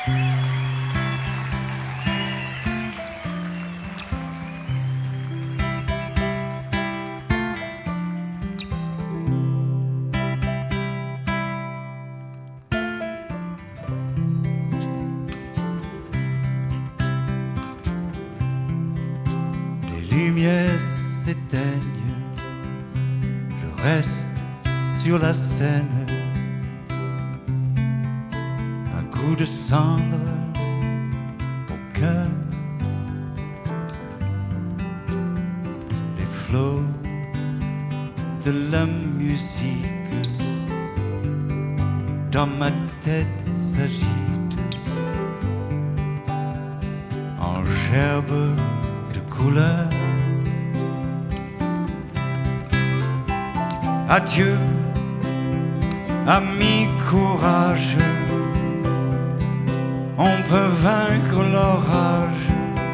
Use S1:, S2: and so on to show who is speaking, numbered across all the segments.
S1: lumières s'éteignent, je reste sur la scène, un coup de cendre au cœur, les flots de la musique dans ma tête s'agitent en gerbes de couleurs. Adieu, ami courage, on peut vaincre l'orage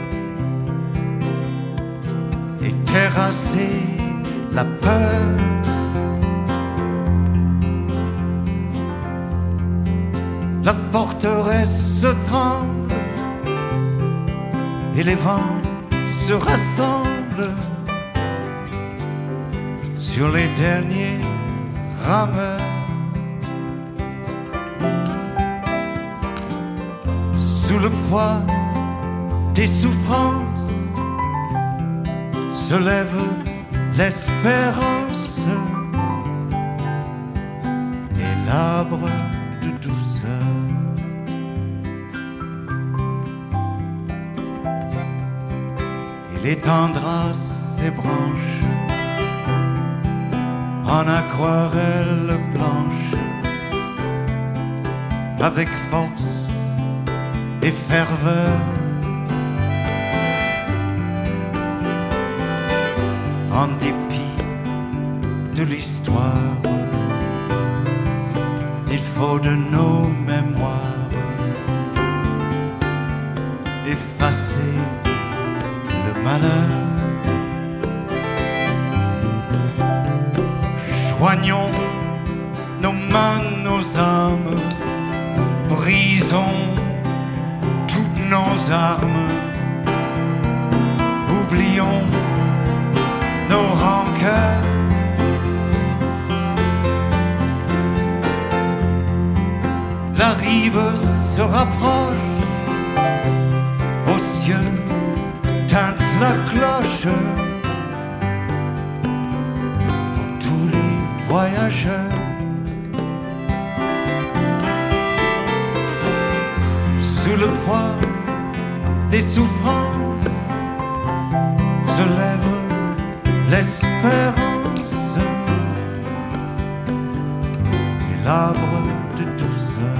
S1: et terrasser la peur. La forteresse se tremble et les vents se rassemblent sur les derniers rameurs. Sous le poids des souffrances se lève l'espérance et l'arbre de douceur. Il étendra ses branches en aquarelle blanche, avec force et ferveur. En dépit de l'histoire, il faut de nos mémoires effacer le malheur. Joignons nos mains, nos âmes, brisons toutes nos armes, oublions nos rancœurs. La rive se rapproche, aux cieux teinte la cloche. Voyageurs, sous le poids des souffrances se lève l'espérance et l'arbre de douceur.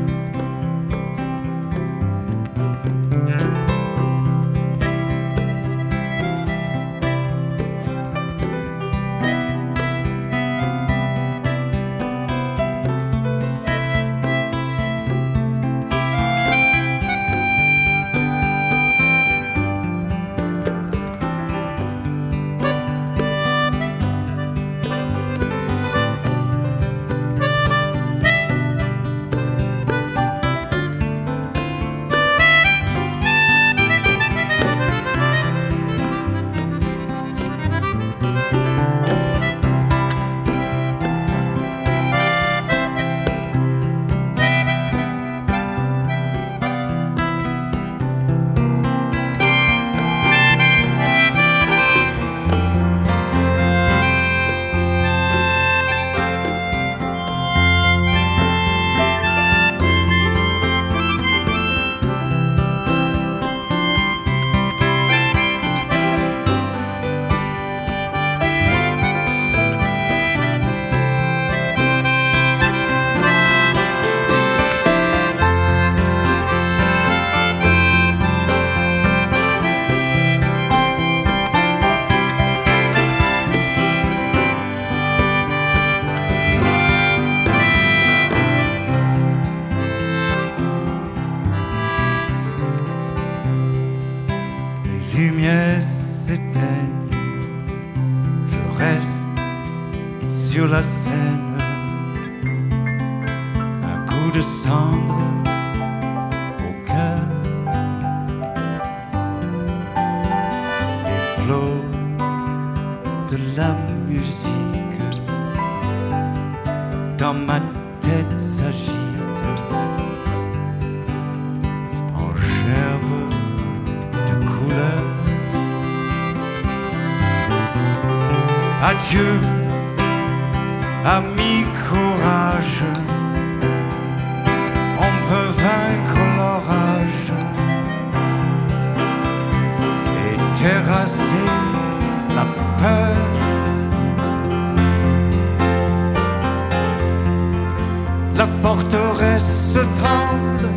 S1: Lumières s'éteignent, je reste sur la scène, un coup de cendre Adieu, ami courage, on peut vaincre l'orage et terrasser la peur. La forteresse se tremble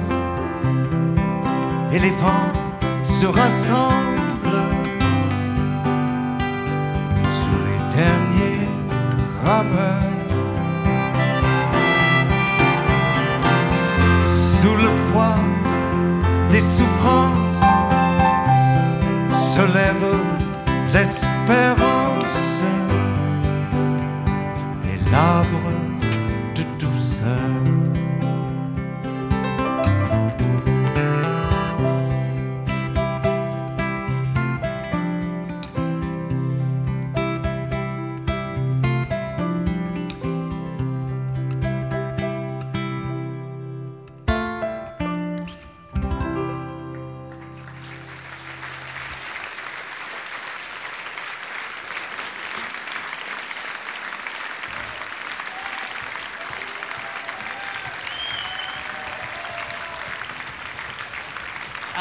S1: et les vents se rassemblent sous les derniers rameurs. Sous le poids des souffrances se lève l'espérance et l'arbre de douceur.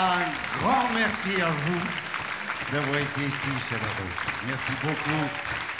S1: Un grand merci à vous d'avoir été ici, chaleureux. Merci beaucoup.